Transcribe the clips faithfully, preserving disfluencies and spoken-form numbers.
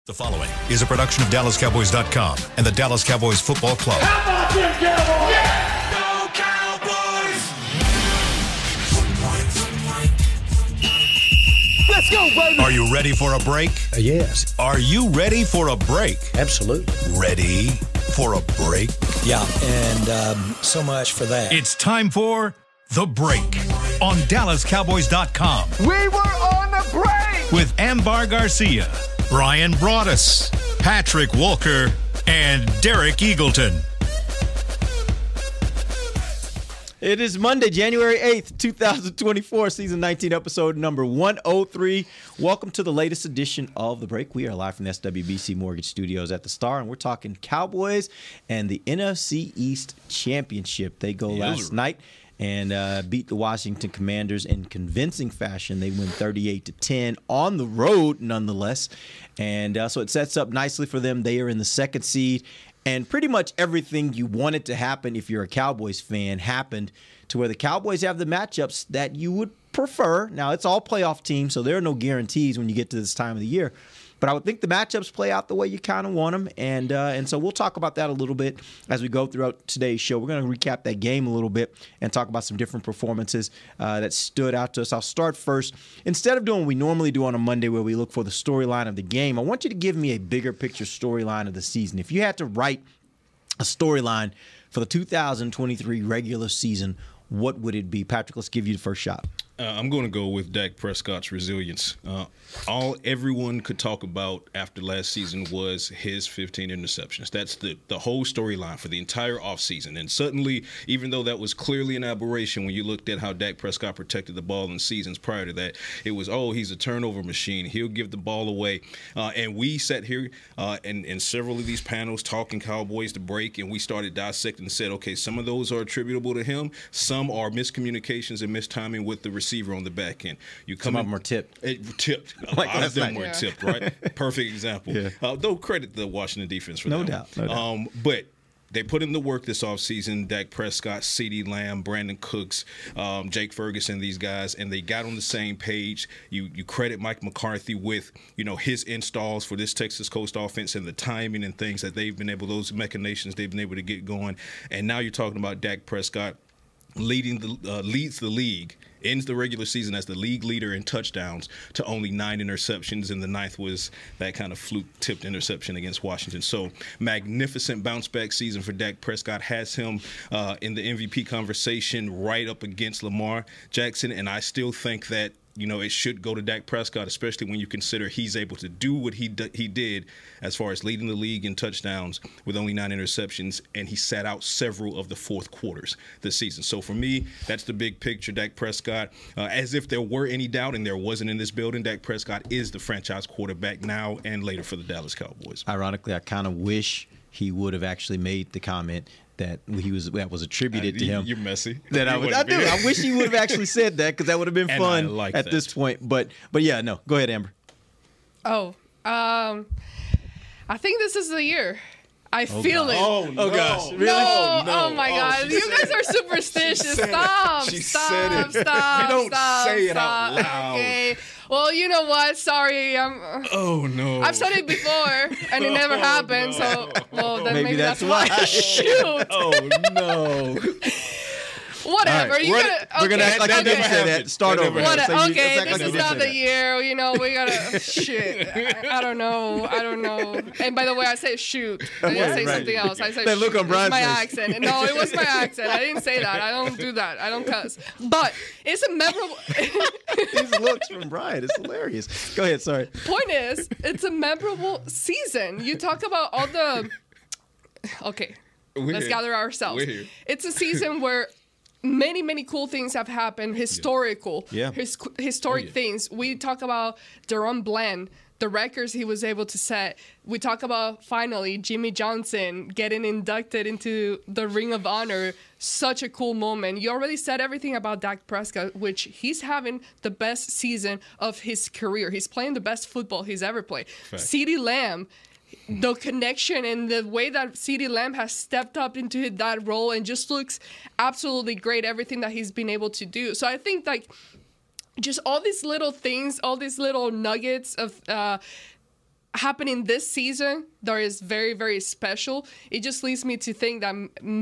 The following is a production of Dallas Cowboys dot com and the Dallas Cowboys Football Club. How about them Cowboys? Yeah! Go Cowboys! Let's go, baby! Are you ready for a break? Uh, yes. Are you ready for a break? Absolutely. Ready for a break? Yeah, and um, so much for that. It's time for The Break on Dallas Cowboys dot com. We were on the break! With Ambar Garcia, Brian Broaddus, Patrick Walker, and Derek Eagleton. It is Monday, January eighth, twenty twenty-four, season nineteen, episode number one oh three. Welcome to the latest edition of The Break. We are live from the S W B C Mortgage Studios at the Star, and we're talking Cowboys and the N F C East Championship. They go last night and uh, beat the Washington Commanders in convincing fashion. They win thirty-eight to ten on the road, nonetheless. And uh, so it sets up nicely for them. They are in the second seed. And pretty much everything you wanted to happen if you're a Cowboys fan happened, to where the Cowboys have the matchups that you would prefer. Now, it's all playoff teams, so there are no guarantees when you get to this time of the year. But I would think the matchups play out the way you kind of want them. And uh, and so we'll talk about that a little bit as we go throughout today's show. We're going to recap that game a little bit and talk about some different performances uh, that stood out to us. I'll start first. Instead of doing what we normally do on a Monday where we look for the storyline of the game, I want you to give me a bigger picture storyline of the season. If you had to write a storyline for the two thousand twenty-three regular season, what would it be? Patrick, let's give you the first shot. Uh, I'm going to go with Dak Prescott's resilience. Uh, all everyone could talk about after last season was his fifteen interceptions. That's the, the whole storyline for the entire offseason. And suddenly, even though that was clearly an aberration when you looked at how Dak Prescott protected the ball in seasons prior to that, it was, oh, he's a turnover machine. He'll give the ball away. Uh, and we sat here uh, in, in several of these panels talking Cowboys to break, and we started dissecting and said, okay, some of those are attributable to him. Some are miscommunications and mistiming with the receiver on the back end. You come Some in, of them are tipped. It, tipped. Like a lot of them night. were Yeah. tipped, right? Perfect example. Yeah. Uh, though credit the Washington defense for No that. doubt, no one. doubt. Um, but they put in the work this offseason. Dak Prescott, CeeDee Lamb, Brandon Cooks, um, Jake Ferguson, these guys, and they got on the same page. You you credit Mike McCarthy with, you know, his installs for this Texas Coast offense and the timing and things that they've been able, those machinations they've been able to get going. And now you're talking about Dak Prescott leading the uh, leads the league, ends the regular season as the league leader in touchdowns to only nine interceptions, and the ninth was that kind of fluke-tipped interception against Washington. So magnificent bounce-back season for Dak Prescott, has him uh, in the M V P conversation right up against Lamar Jackson, and I still think that, you know, it should go to Dak Prescott, especially when you consider he's able to do what he d- he did as far as leading the league in touchdowns with only nine interceptions, and he sat out several of the fourth quarters this season. So for me, that's the big picture. Dak Prescott, uh, as if there were any doubt, and there wasn't in this building, Dak Prescott is the franchise quarterback now and later for the Dallas Cowboys. Ironically, I kind of wish he would have actually made the comment that he was that was attributed Uh, to him. You're messy. That I, You would, wanna I be- do. I wish he would have actually said that, because that would have been And fun I like at that. this point. But but yeah, no. Go ahead, Amber. Oh, um, I think this is the year. I feel it. Oh, no. Oh, gosh. Really? No, no. oh my Oh, God. she You said guys it. are superstitious. She said it. Stop. She stop. said it. Stop. You don't stop, say it out stop. loud. Okay. Well, you know what? Sorry. I'm, Oh, no. I've said it before, and it never Oh, happened. no. So, well, then Maybe maybe, that's that's, why. why. Shoot. Oh no. Whatever. All right, You we're gotta, gonna- we're gonna okay, act like okay. you didn't say that. happened. Start That over. never What, So you- okay, let's act like this you is didn't not say the that. year. You know, we gotta shit. I, I don't know. I don't know. And by the way, I said shoot. I didn't Right, say right. something else. I said That look shoot. on It's Brian's my face. accent. No, it was my accent. I didn't say that. I don't do that. I don't cuss. But it's a memorable. These looks from Brian. It's hilarious. Go ahead. Sorry. Point is, it's a memorable season. You talk about all the. Okay, We're let's here. gather ourselves. We're here. It's a season where many, many cool things have happened, historical, Yeah. his, historic Oh, yeah. things. We talk about Deron Bland, the records he was able to set. We talk about, finally, Jimmy Johnson getting inducted into the Ring of Honor. Such a cool moment. You already said everything about Dak Prescott, which he's having the best season of his career. He's playing the best football he's ever played. Fact. CeeDee Lamb, the connection and the way that CeeDee Lamb has stepped up into that role and just looks absolutely great, everything that he's been able to do. So I think, like, just all these little things, all these little nuggets of uh, happening this season that is very, very special. It just leads me to think that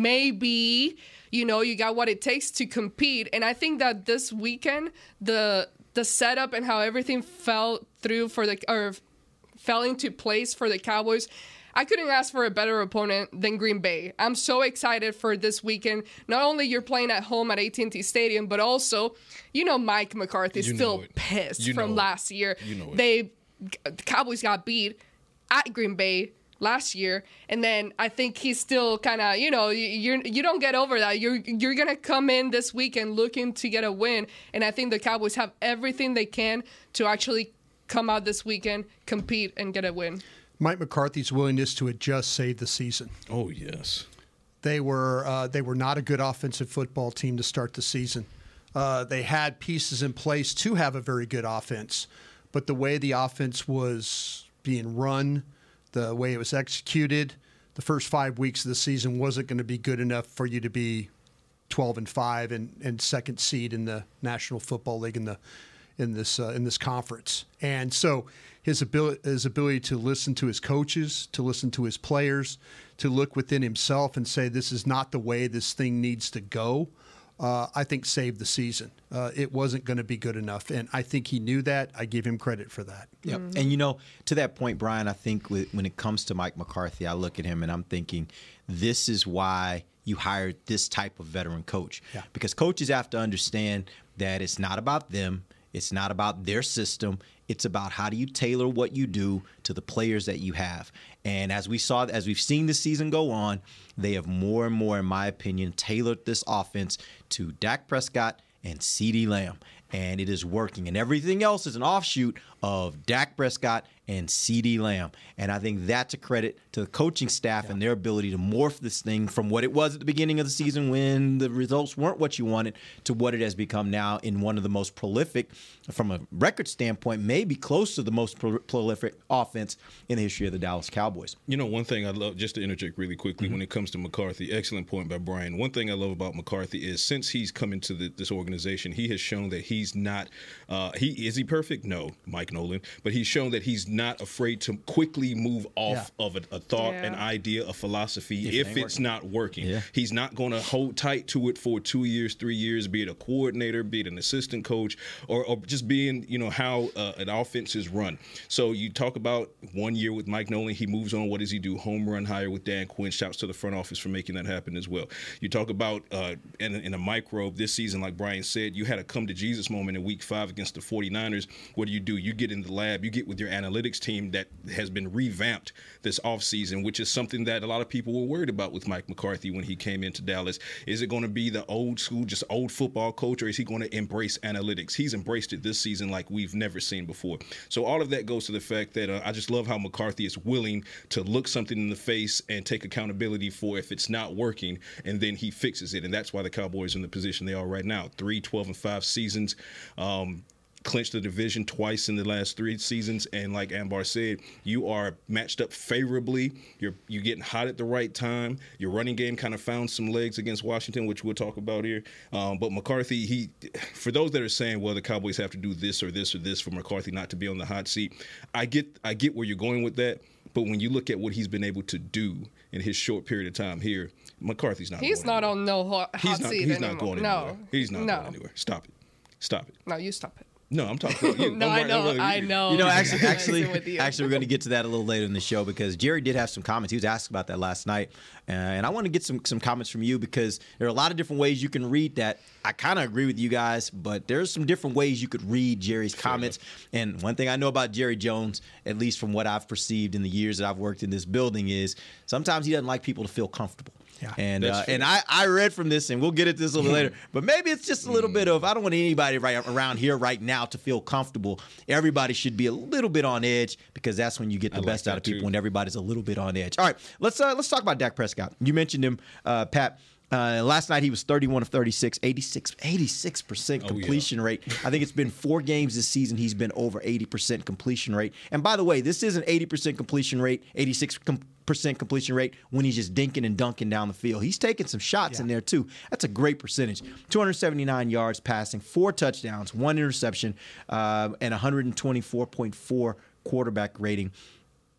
maybe, you know, you got what it takes to compete. And I think that this weekend, the the setup and how everything fell through for the or fell into place for the Cowboys, I couldn't ask for a better opponent than Green Bay. I'm so excited for this weekend. Not only you're playing at home at A T and T Stadium, but also, you know, Mike McCarthy's You know still it. pissed You know from it. last year. You know it. They the Cowboys got beat at Green Bay last year, and then I think he's still kind of, you know, you you don't get over that. You're you're gonna come in this weekend looking to get a win, and I think the Cowboys have everything they can to actually come out this weekend, compete, and get a win. Mike McCarthy's willingness to adjust saved the season. Oh, yes. They were uh, they were not a good offensive football team to start the season. Uh, they had pieces in place to have a very good offense, but the way the offense was being run, the way it was executed, the first five weeks of the season wasn't going to be good enough for you to be twelve and five and, and second seed in the National Football League in the in this uh, in this conference. And so his ability his ability to listen to his coaches, to listen to his players, to look within himself and say this is not the way this thing needs to go, uh, I think saved the season. Uh, it wasn't going to be good enough, and I think he knew that. I give him credit for that. Yep. Mm-hmm. And, you know, to that point, Brian, I think with, when it comes to Mike McCarthy, I look at him and I'm thinking this is why you hired this type of veteran coach. Yeah. Because coaches have to understand that it's not about them. It's not about their system. It's about how do you tailor what you do to the players that you have. And as we saw, as we've seen the season go on, they have more and more, in my opinion, tailored this offense to Dak Prescott and CeeDee Lamb. And it is working. And everything else is an offshoot of Dak Prescott and CeeDee Lamb. And I think that's a credit to the coaching staff yeah. and their ability to morph this thing from what it was at the beginning of the season when the results weren't what you wanted to what it has become now in one of the most prolific, from a record standpoint, maybe close to the most pro- prolific offense in the history of the Dallas Cowboys. You know, one thing I love, just to interject really quickly, mm-hmm. when it comes to McCarthy, excellent point by Brian. One thing I love about McCarthy is since he's come into the, this organization, he has shown that he's not, uh, he is he perfect? No, Mike Nolan, but he's shown that he's not afraid to quickly move off yeah. of a, a thought, yeah. an idea, a philosophy if, if it it's working. not working. Yeah. He's not going to hold tight to it for two years, three years, be it a coordinator, be it an assistant coach, or, or just being, you know, how uh, an offense is run. So you talk about one year with Mike Nolan, he moves on. What does he do? Home run hire with Dan Quinn. Shouts to the front office for making that happen as well. You talk about uh, in, in a microbe this season, like Brian said, you had a come to Jesus moment in week five against the forty-niners. What do you do? You get in the lab, you get with your analytics team that has been revamped this offseason, which is something that a lot of people were worried about with Mike McCarthy when he came into Dallas. Is it going to be the old school, just old football coach, or is he going to embrace analytics? He's embraced it this season like we've never seen before. So all of that goes to the fact that uh, I just love how McCarthy is willing to look something in the face and take accountability for if it's not working, and then he fixes it. And that's why the Cowboys are in the position they are right now. Three twelve and five seasons. Um, clinched the division twice in the last three seasons, and like Ambar said, you are matched up favorably. You're you're getting hot at the right time. Your running game kind of found some legs against Washington, which we'll talk about here. Um, but McCarthy, he, for those that are saying, well, the Cowboys have to do this or this or this for McCarthy not to be on the hot seat, I get I get where you're going with that. But when you look at what he's been able to do in his short period of time here, McCarthy's not. He's going not anywhere. on no hot, hot he's not, seat he's anymore. not going no. anywhere. He's not no. going anywhere. Stop it. Stop it. No, you stop it. No, I'm talking about you. no, I know, I know. You know, actually, actually, actually, we're going to get to that a little later in the show because Jerry did have some comments. He was asked about that last night, uh, and I want to get some some comments from you because there are a lot of different ways you can read that. I kind of agree with you guys, but there's some different ways you could read Jerry's Fair comments. Enough. And one thing I know about Jerry Jones, at least from what I've perceived in the years that I've worked in this building, is sometimes he doesn't like people to feel comfortable. Yeah, and uh, and I, I read from this, and we'll get into this a little later, but maybe it's just a little bit of, I don't want anybody right around here right now to feel comfortable. Everybody should be a little bit on edge because that's when you get the I best like out of people, too. When everybody's a little bit on edge. All right, let's uh, let's talk about Dak Prescott. You mentioned him, uh, Pat. Uh, last night he was thirty-one of thirty-six, eighty-six, eighty-six percent completion oh, yeah. rate. I think it's been four games this season he's been over eighty percent completion rate. And by the way, this is an eighty percent completion rate, eighty-six percent completion rate when he's just dinking and dunking down the field. He's taking some shots yeah. in there too. That's a great percentage. two hundred seventy-nine yards passing, four touchdowns, one interception, uh, and one twenty-four point four quarterback rating.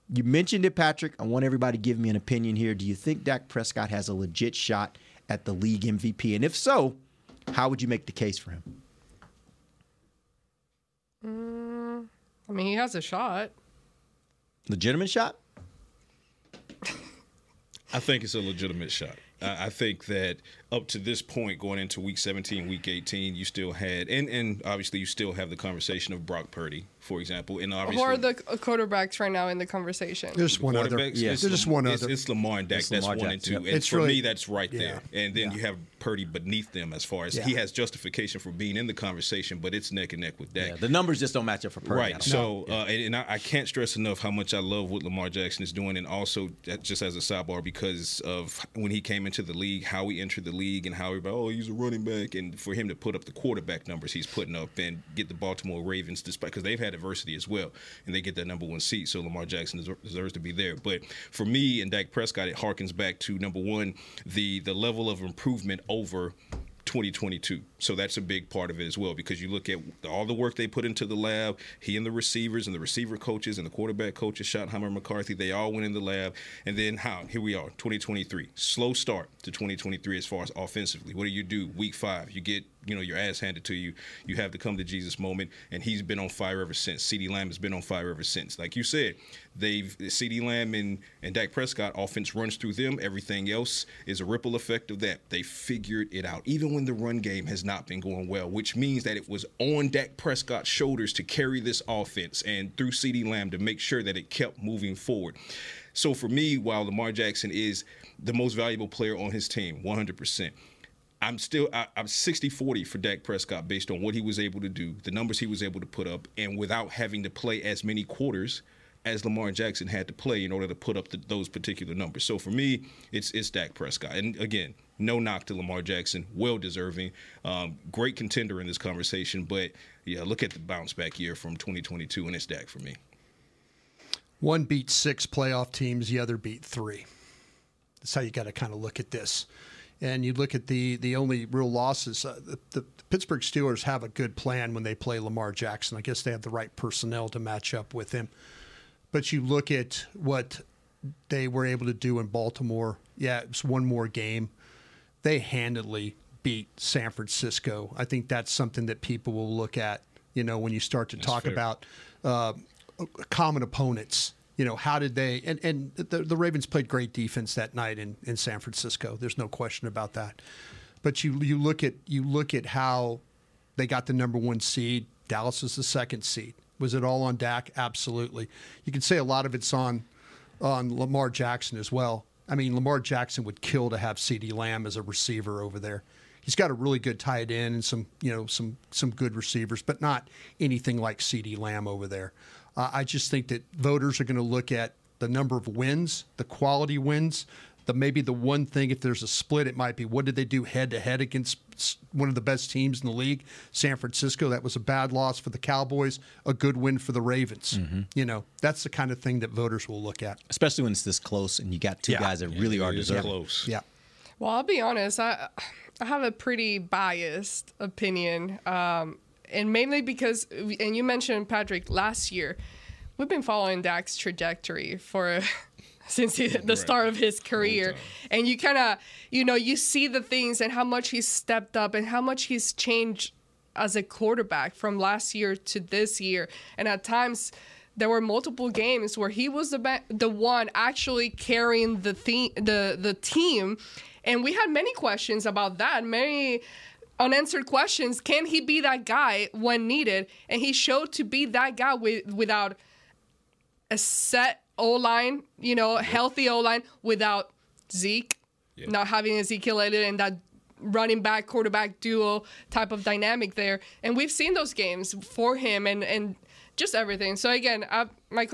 You mentioned it, Patrick. I want everybody to give me an opinion here. Do you think Dak Prescott has a legit shot at the league M V P? And if so, how would you make the case for him? Mm, I mean, he has a shot. Legitimate shot? I think it's a legitimate shot. I think that up to this point, going into week seventeen, week eighteen, you still had, and, and obviously you still have the conversation of Brock Purdy, for example. And obviously, who are the quarterbacks right now in the conversation? There's one other. Yeah. There's just one it's, other. It's Lamar and Dak. It's That's Lamar one and Jackson, two. yep. And It's for really- me, that's right yeah. there. And then Yeah. you have Purdy beneath them as far as Yeah. he has justification for being in the conversation, but it's neck and neck with Dak. Yeah, the numbers just don't match up for Purdy. I Right. don't So, uh, and, and I, I can't stress enough how much I love what Lamar Jackson is doing, and also that- just as a sidebar, because of when he came into the league, how he entered the league, and how everybody, oh, he's a running back, and for him to put up the quarterback numbers he's putting up and get the Baltimore Ravens, despite because they've had adversity as well, and they get that number one seat. So Lamar Jackson deser- deserves to be there. But for me and Dak Prescott, it harkens back to number one, the the level of improvement over twenty twenty-two. So that's a big part of it as well, because you look at all the work they put into the lab. He and the receivers and the receiver coaches and the quarterback coaches, Schottenheimer, McCarthy, they all went in the lab. And then how? Here we are, twenty twenty-three. Slow start to twenty twenty-three as far as offensively. What do you do? Week five, you get you know your ass handed to you. You have the come to Jesus moment, and he's been on fire ever since. CeeDee Lamb has been on fire ever since. Like you said, they've CeeDee Lamb and and Dak Prescott, offense runs through them. Everything else is a ripple effect of that. They figured it out, even when the run game has not been going well, which means that it was on Dak Prescott's shoulders to carry this offense and through CeeDee Lamb to make sure that it kept moving forward. So for me, while Lamar Jackson is the most valuable player on his team, one hundred percent, I'm still I, I'm sixty forty for Dak Prescott based on what he was able to do, the numbers he was able to put up, and without having to play as many quarters as Lamar Jackson had to play in order to put up the, those particular numbers. So for me, it's it's Dak Prescott. And again, no knock to Lamar Jackson, well deserving, um, great contender in this conversation. But yeah, look at the bounce back year from twenty twenty-two, and it's Dak for me. One beat six playoff teams, the other beat three. That's how you got to kind of look at this. And you look at the the only real losses. Uh, the, the Pittsburgh Steelers have a good plan when they play Lamar Jackson. I guess they have the right personnel to match up with him. But you look at what they were able to do in Baltimore. Yeah, it was one more game. They handily beat San Francisco. I think that's something that people will look at, you know, when you start to That's talk fair. about uh, common opponents. You know, how did they – and, and the, the Ravens played great defense that night in, in San Francisco. There's no question about that. But you you look at you look at how they got the number one seed. Dallas is the second seed. Was it all on Dak? Absolutely. You can say a lot of it's on on Lamar Jackson as well. I mean, Lamar Jackson would kill to have CeeDee Lamb as a receiver over there. He's got a really good tight end and some, you know, some some good receivers, but not anything like CeeDee Lamb over there. Uh, I just think that voters are going to look at the number of wins, the quality wins, the maybe the one thing, if there's a split, it might be what did they do head-to-head against one of the best teams in the league, San Francisco. That was a bad loss for the Cowboys, a good win for the Ravens. Mm-hmm. You know, that's the kind of thing that voters will look at. Especially when it's this close and you got two Yeah. guys that really are It is deserving. close. Yeah. Well, I'll be honest. I I have a pretty biased opinion, um, and mainly because, and you mentioned Patrick last year, we've been following Dak's trajectory for since he, the Right. start of his career, time. and you kind of, you know, you see the things and how much he's stepped up and how much he's changed as a quarterback from last year to this year, and at times. There were multiple games where he was the ba- the one actually carrying the, the the the team, and we had many questions about that, many unanswered questions. Can he be that guy when needed? And he showed to be that guy with, without a set O-line, you know, healthy O-line, without Zeke, Yeah. not having Ezekiel Elliott and that running back quarterback duo type of dynamic there. And we've seen those games for him and and. Just everything. So again, I, my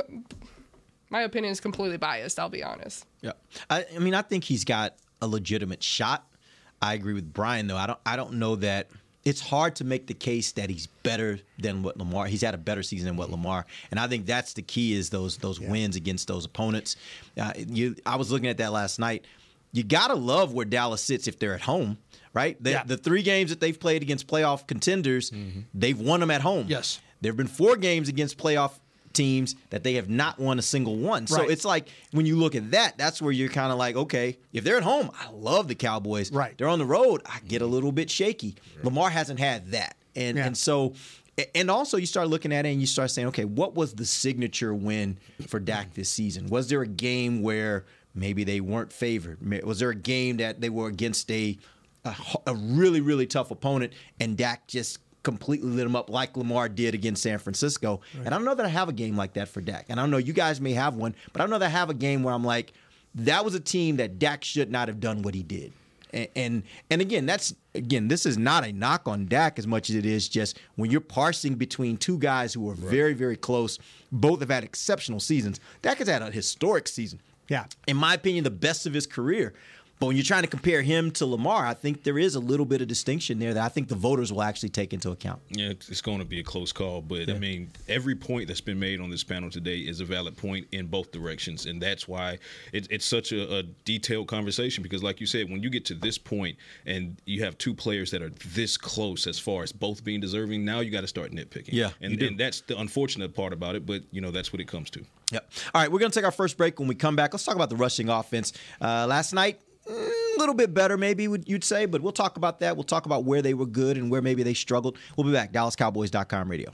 my opinion is completely biased. I'll be honest. Yeah, I, I mean, I think he's got a legitimate shot. I agree with Brian, though. I don't. I don't know that it's hard to make the case that he's better than what Lamar. He's had a better season than what Lamar, and I think that's the key is those those yeah. wins against those opponents. Uh, you, I was looking at that last night. You gotta love where Dallas sits if they're at home, right? The, Yeah. the three games that they've played against playoff contenders, mm-hmm. they've won them at home. Yes. There have been four games against playoff teams that they have not won a single one. So Right. it's like when you look at that, that's where you're kind of like, okay, if they're at home, I love the Cowboys. Right. They're on the road, I get a little bit shaky. Lamar hasn't had that. And Yeah. and so and also you start looking at it and you start saying, okay, what was the signature win for Dak this season? Was there a game where maybe they weren't favored? Was there a game that they were against a a, a really, really tough opponent and Dak just completely lit them up like Lamar did against San Francisco? Right. And I don't know that I have a game like that for Dak. And I don't know, you guys may have one, but I don't know that I have a game where I'm like, that was a team that Dak should not have done what he did. And, and and again, that's again, this is not a knock on Dak as much as it is just when you're parsing between two guys who are right. very, very close. Both have had exceptional seasons. Dak has had a historic season. Yeah. In my opinion, the best of his career. But when you're trying to compare him to Lamar, I think there is a little bit of distinction there that I think the voters will actually take into account. Yeah, it's going to be a close call. But, yeah. I mean, every point that's been made on this panel today is a valid point in both directions. And that's why it, it's such a, a detailed conversation because, like you said, when you get to this point and you have two players that are this close as far as both being deserving, now you got to start nitpicking. Yeah, and, and that's the unfortunate part about it. But, you know, that's what it comes to. Yep. All right, we're going to take our first break. When we come back, let's talk about the rushing offense. Uh, last night, a little bit better, maybe you'd say, but we'll talk about that. We'll talk about where they were good and where maybe they struggled. We'll be back. Dallas Cowboys dot com radio.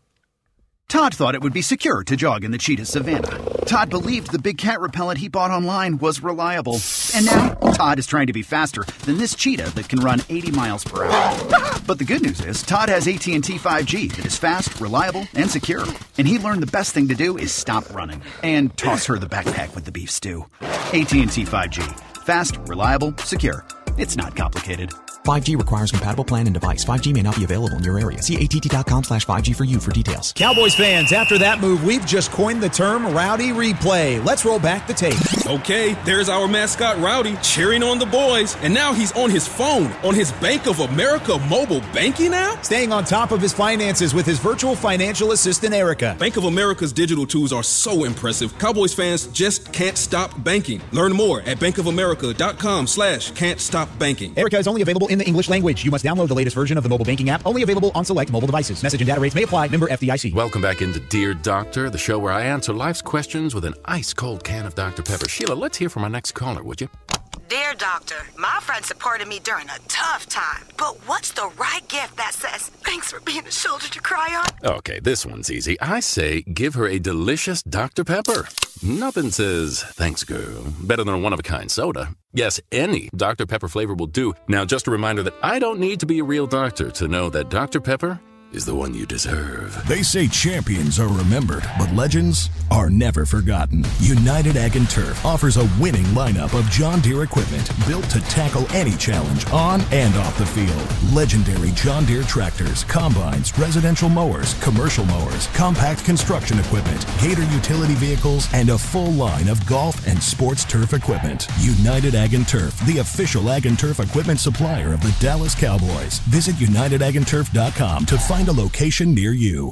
Todd thought it would be secure to jog in the cheetah savanna. Todd believed the big cat repellent he bought online was reliable. And now, Todd is trying to be faster than this cheetah that can run eighty miles per hour. But the good news is, Todd has A T and T five G that is fast, reliable, and secure. And he learned the best thing to do is stop running and toss her the backpack with the beef stew. A T and T five G. Fast, reliable, secure. It's not complicated. five G requires compatible plan and device. five G may not be available in your area. See A T T dot com slash five G for you for details. Cowboys fans, after that move, we've just coined the term Rowdy Replay. Let's roll back the tape. Okay, there's our mascot Rowdy cheering on the boys. And now he's on his phone, on his Bank of America mobile banking app? Staying on top of his finances with his virtual financial assistant, Erica. Bank of America's digital tools are so impressive. Cowboys fans just can't stop banking. Learn more at bankofamerica.com slash can't stop banking. Erica is only available in the English language. You must download the latest version of the mobile banking app, only available on select mobile devices. Message and data rates may apply. Member F D I C. Welcome back into Dear Doctor, the show where I answer life's questions with an ice-cold can of Doctor Pepper. Sheila, let's hear from our next caller, would you? Dear Doctor, my friend supported me during a tough time, but what's the right gift that says, thanks for being a shoulder to cry on? Okay, this one's easy. I say give her a delicious Doctor Pepper. Nothing says, thanks, girl, better than a one-of-a-kind soda. Yes, any Doctor Pepper flavor will do. Now, just a reminder that I don't need to be a real doctor to know that Doctor Pepper is the one you deserve. They say champions are remembered, but legends are never forgotten. United Ag and Turf offers a winning lineup of John Deere equipment built to tackle any challenge on and off the field. Legendary John Deere tractors, combines, residential mowers, commercial mowers, compact construction equipment, Gator utility vehicles, and a full line of golf and sports turf equipment. United Ag and Turf, the official Ag and Turf equipment supplier of the Dallas Cowboys. Visit united ag and turf dot com to find a location near you.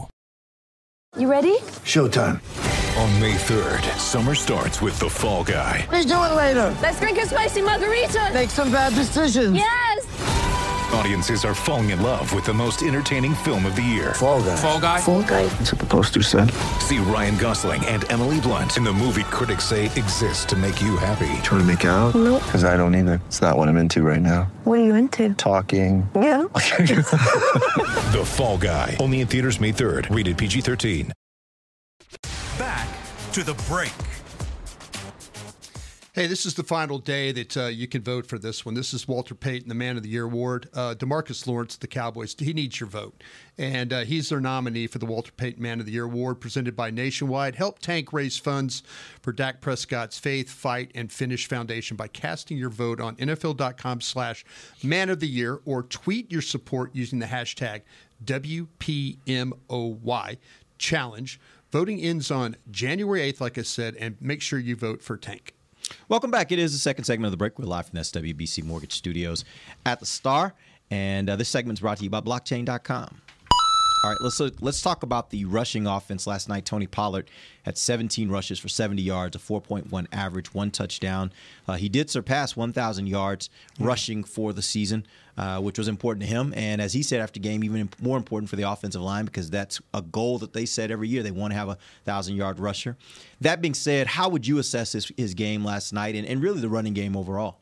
You ready? Showtime. On May third, summer starts with The Fall Guy. Let's do it later. Let's drink a spicy margarita. Make some bad decisions. Yes. Audiences are falling in love with the most entertaining film of the year. Fall Guy. Fall Guy? Fall Guy. That's what the poster said. See Ryan Gosling and Emily Blunt in the movie critics say exists to make you happy. Trying to make it out? Nope. Because I don't either. It's not what I'm into right now. What are you into? Talking. Yeah. The Fall Guy. Only in theaters May third. Rated P G thirteen. Back to the break. Hey, this is the final day that uh, you can vote for this one. This is Walter Payton, the Man of the Year award. Uh, DeMarcus Lawrence, the Cowboys, he needs your vote. And uh, he's their nominee for the Walter Payton Man of the Year award presented by Nationwide. Help Tank raise funds for Dak Prescott's Faith, Fight, and Finish Foundation by casting your vote on N F L dot com slash Man of the Year or tweet your support using the hashtag W P M O Y challenge. Voting ends on January eighth, like I said, and make sure you vote for Tank. Welcome back. It is the second segment of the break. We're live from the S W B C Mortgage Studios at the Star. And uh, this segment is brought to you by blockchain dot com. All right, let's let's talk about the rushing offense last night. Tony Pollard had seventeen rushes for seventy yards, a four point one average, one touchdown. Uh, he did surpass one thousand yards rushing for the season, uh, which was important to him. And as he said after game, even more important for the offensive line because that's a goal that they set every year. They want to have a one thousand-yard rusher. That being said, how would you assess his, his game last night and, and really the running game overall?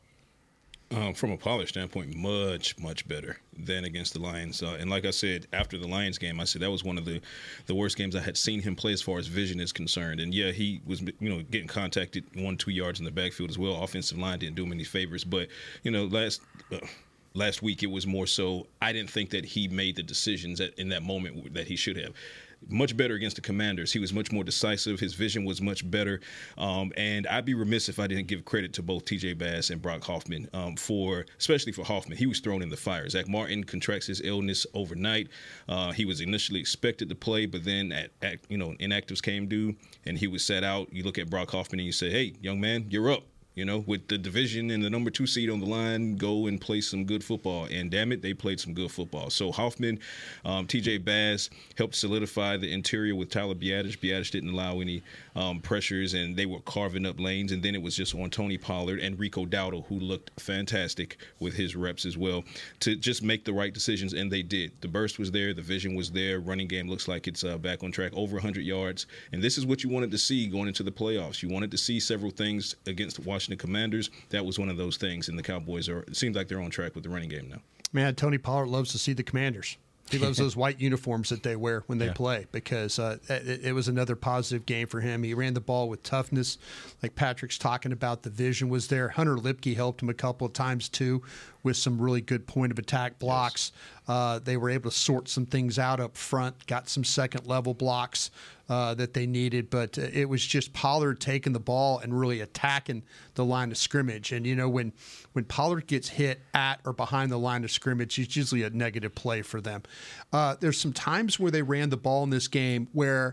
Um, from a Pollard standpoint, much, much better than against the Lions. Uh, and like I said, after the Lions game, I said that was one of the, the worst games I had seen him play as far as vision is concerned. And, yeah, he was, you know, getting contacted one, two yards in the backfield as well. Offensive line didn't do him any favors. But, you know, last uh, last week it was more so I didn't think that he made the decisions at, in that moment that he should have. Much better against the Commanders. He was much more decisive. His vision was much better. Um, and I'd be remiss if I didn't give credit to both T J Bass and Brock Hoffman um, for, especially for Hoffman. He was thrown in the fire. Zach Martin contracts his illness overnight. Uh, he was initially expected to play, but then at, at you know inactives came due and he was set out. You look at Brock Hoffman and you say, hey, young man, you're up. You know, with the division and the number two seed on the line, go and play some good football. And damn it, they played some good football. So Hoffman, um, T J Bass helped solidify the interior with Tyler Biadasz. Biadasz didn't allow any um, pressures, and they were carving up lanes. And then it was just on Tony Pollard and Rico Dowdle, who looked fantastic with his reps as well, to just make the right decisions, and they did. The burst was there. The vision was there. Running game looks like it's uh, back on track, over one hundred yards. And this is what you wanted to see going into the playoffs. You wanted to see several things against Washington Commanders. That was one of those things, and the Cowboys are. It seems like they're on track with the running game now. Man, Tony Pollard loves to see the Commanders. He loves those white uniforms that they wear when they Yeah. play because uh, it, it was another positive game for him. He ran the ball with toughness, like Patrick's talking about. The vision was there. Hunter Lipke helped him a couple of times too with some really good point of attack blocks. Yes. Uh, they were able to sort some things out up front, got some second level blocks uh, that they needed, but it was just Pollard taking the ball and really attacking the line of scrimmage. And, you know, when, when Pollard gets hit at or behind the line of scrimmage, it's usually a negative play for them. Uh, there's some times where they ran the ball in this game where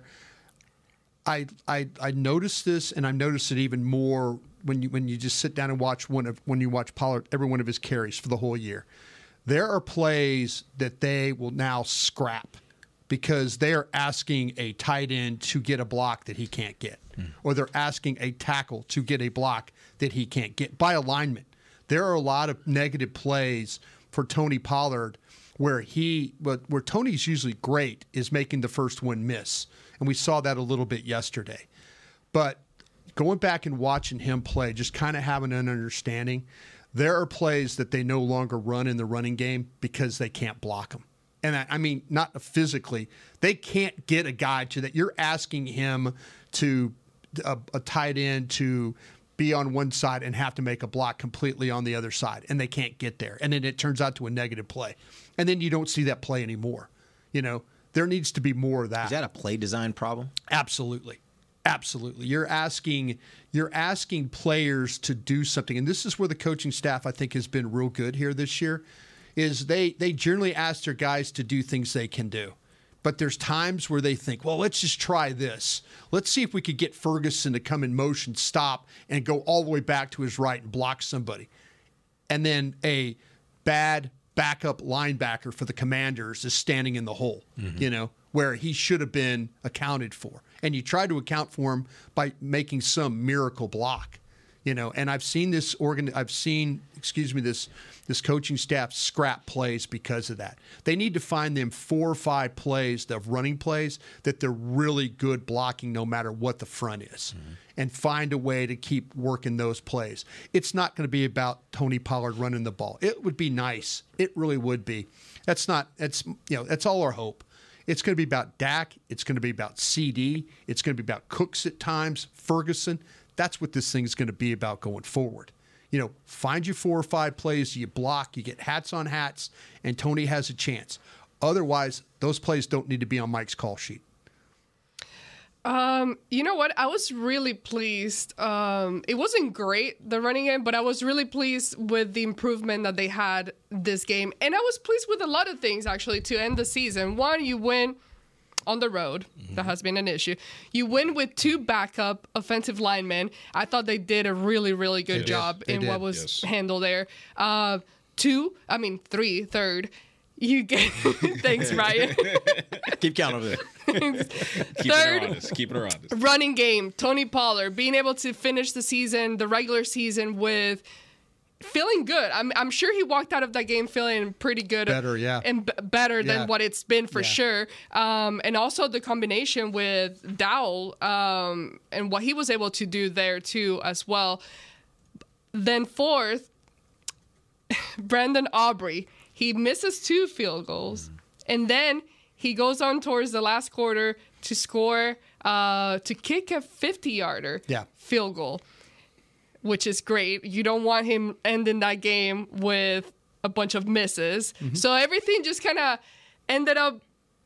I, I, I noticed this, and I noticed it even more when you when you just sit down and watch one of when you watch Pollard every one of his carries for the whole year. There are plays that they will now scrap because they are asking a tight end to get a block that he can't get, mm. or they're asking a tackle to get a block that he can't get by alignment. There are a lot of negative plays for Tony Pollard where he, but where Tony's usually great is making the first one miss, and we saw that a little bit yesterday. But going back and watching him play, just kind of having an understanding, there are plays that they no longer run in the running game because they can't block them. And I, I mean, not physically. They can't get a guy to that. You're asking him to, a, a tight end to be on one side and have to make a block completely on the other side, and they can't get there. And then it turns out to a negative play. And then you don't see that play anymore. You know, there needs to be more of that. Is that a play design problem? Absolutely. Absolutely. You're asking you're asking players to do something, and this is where the coaching staff I think has been real good here this year, is they they generally ask their guys to do things they can do. But there's times where they think, well, let's just try this. Let's see if we could get Ferguson to come in motion, stop, and go all the way back to his right and block somebody. And then a bad backup linebacker for the Commanders is standing in the hole, mm-hmm. you know, where he should have been accounted for. And you try to account for him by making some miracle block, you know. And I've seen this organ, I've seen, excuse me, this this coaching staff scrap plays because of that. They need to find them four or five plays of running plays that they're really good blocking no matter what the front is, mm-hmm. and find a way to keep working those plays. It's not going to be about Tony Pollard running the ball. It would be nice. It really would be. That's not. That's you know. That's all our hope. It's going to be about Dak. It's going to be about C D. It's going to be about Cooks at times, Ferguson. That's what this thing's going to be about going forward. You know, find you four or five plays, you block, you get hats on hats, and Tony has a chance. Otherwise, those plays don't need to be on Mike's call sheet. Um, you know what? I was really pleased. Um, it wasn't great, the running game, but I was really pleased with the improvement that they had this game. And I was pleased with a lot of things, actually, to end the season. One, you win on the road. Mm-hmm. That has been an issue. You win with two backup offensive linemen. I thought they did a really, really good yes. job They in did. what was yes. handled there. Uh, two, I mean, three, third. You get thanks, Ryan. Keep count over there. Keeping Third, her honest. Keeping her honest. running game. Tony Pollard being able to finish the season, the regular season, with feeling good. I'm I'm sure he walked out of that game feeling pretty good. Better, yeah. And b- better Yeah. than what it's been for Yeah. sure. Um, and also the combination with Dowell um, and what he was able to do there too as well. Then fourth, Brandon Aubrey. He misses two field goals. And then he goes on towards the last quarter to score, uh, to kick a fifty-yarder Yeah. field goal, which is great. You don't want him ending that game with a bunch of misses. Mm-hmm. So everything just kind of ended up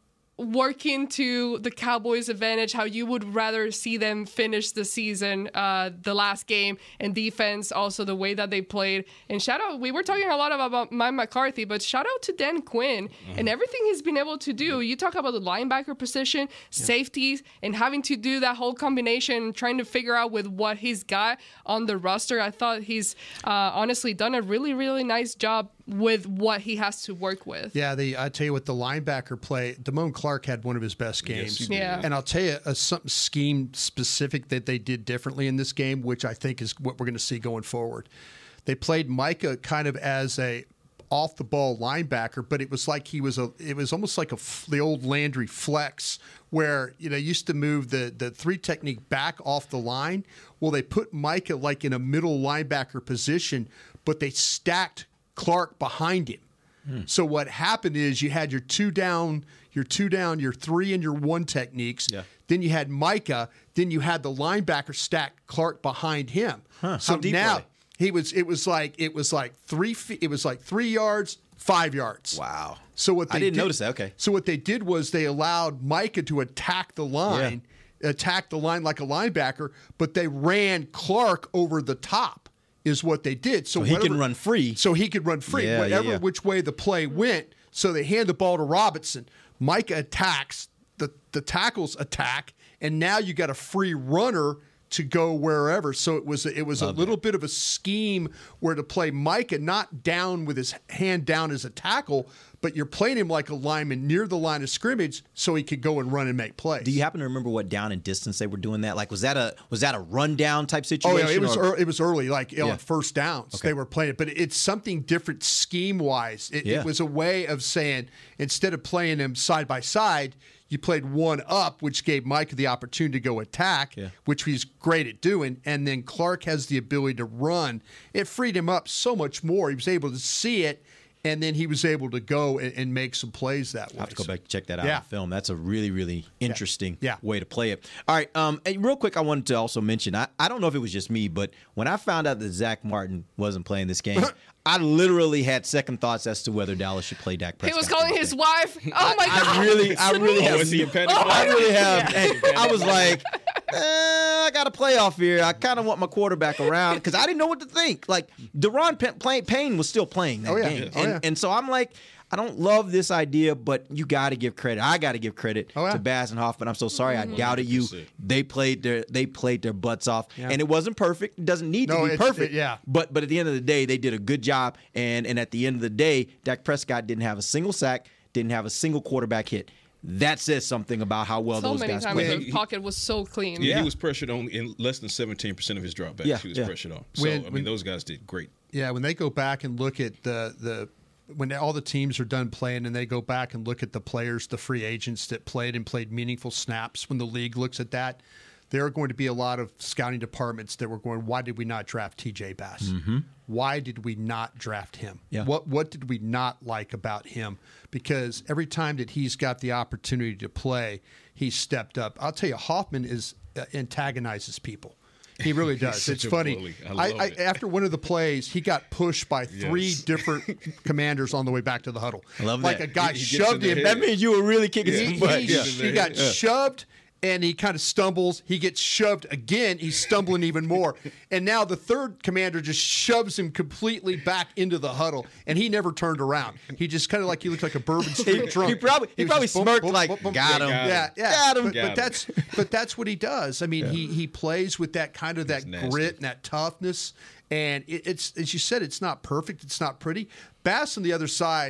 working to the Cowboys' advantage, how you would rather see them finish the season, uh, the last game, and defense, also the way that they played. And shout out, we were talking a lot about Mike McCarthy, but shout out to Dan Quinn Mm-hmm. and everything he's been able to do. You talk about the linebacker position, safeties, and having to do that whole combination, trying to figure out with what he's got on the roster. I thought he's uh, honestly done a really, really nice job with what he has to work with. Yeah, the I tell you what, the linebacker play, Damone Clark had one of his best games. he did. Yeah. And I'll tell you a, something scheme specific that they did differently in this game, which I think is what we're going to see going forward. They played Micah kind of as a off the ball linebacker, but it was like he was a it was almost like a the old Landry flex where, you know, used to move the the three technique back off the line. Well, they put Micah like in a middle linebacker position, but they stacked Clark behind him. Hmm. So what happened is you had your two down, your two down, your three and your one techniques. Yeah. Then you had Micah. Then you had the linebacker stack Clark behind him. Huh. So How deep now were he was. It was like it was like three feet. It was like three yards, five yards. Wow. So what they I didn't did, notice that. Okay. So what they did was they allowed Micah to attack the line, attack the line like a linebacker, but they ran Clark over the top. Is what they did. So, So he whatever- can run free. So he could run free, Yeah, whatever yeah, yeah. which way the play went. So they hand the ball to Robinson. Micah attacks, the, the tackles attack, and now you got a free runner to go wherever. So it was a, it was a little bit of a scheme where to play Micah not down with his hand down as a tackle, but you're playing him like a lineman near the line of scrimmage so he could go and run and make plays. Do you happen to remember what down and distance they were doing that? Like, was that a was that a rundown type Oh situation? yeah, it was or- ear- it was early, like you know, Yeah. on first downs Okay. they were playing it, but it's something different scheme wise. It, Yeah. it was a way of saying instead of playing them side by side, you played one up, which gave Micah the opportunity to go attack, Yeah. which he's great at doing, and then Clark has the ability to run. It freed him up so much more. He was able to see it. And then he was able to go and, and make some plays that way. I have to go back and check that out Yeah. on film. That's a really, really interesting Yeah. way to play it. All right. Um, and real quick, I wanted to also mention, I, I don't know if it was just me, but when I found out that Zach Martin wasn't playing this game, I literally had second thoughts as to whether Dallas should play Dak He Prescott. was calling his wife. Oh my God. I really, I really Oh, have. was he a panic I buyer? really have. Yeah. and I was like, eh, I got a playoff here. I kind of want my quarterback around because I didn't know what to think. Like, Deron P- play, Payne was still playing that Oh, yeah. game. Oh, and, yeah. and so I'm like, I don't love this idea, but you got to give credit. I got to give credit Oh, yeah. to Bass and Hoffman. I'm so sorry I doubted you. They played their they played their butts off, Yeah. and it wasn't perfect. It doesn't need No, to be it's- perfect. it- yeah. But but at the end of the day, they did a good job. And and at the end of the day, Dak Prescott didn't have a single sack, didn't have a single quarterback hit. That says something about how well So those many guys times played. the pocket was so clean. Yeah, he was pressured on in less than seventeen percent of his dropbacks. Yeah, he was yeah. pressured on. So When- I mean, when- those guys did great. Yeah, when they go back and look at the the when all the teams are done playing and they go back and look at the players, the free agents that played and played meaningful snaps, when the league looks at that, there are going to be a lot of scouting departments that were going, why did we not draft T J Bass? Mm-hmm. Why did we not draft him? Yeah. What what did we not like about him? Because every time that he's got the opportunity to play, he's stepped up. I'll tell you, Hoffman is uh, antagonizes people. He really He's does. such It's a funny. bully. I I, love I, it. after one of the plays, he got pushed by three Yes. different commanders on the way back to the huddle. I love like that. a guy He- he gets shoved in the him. head. That means you were really kicking He, some he- butt. he- Yeah. he got Yeah. shoved, and he kind of stumbles. He gets shoved again. He's stumbling even more. And now the third commander just shoves him completely back into the huddle, and he never turned around. He just kind of like he looked like a Bourbon Street He- drunk. he probably- he was probably just boom, smirked boom, like, boom, boom. "Got him." Yeah, yeah. Got him. But, Got but him. that's but that's what he does. I mean, he he plays with that kind of that nasty. grit and that toughness. And it, it's as you said, it's not perfect. It's not pretty. Bass on the other side,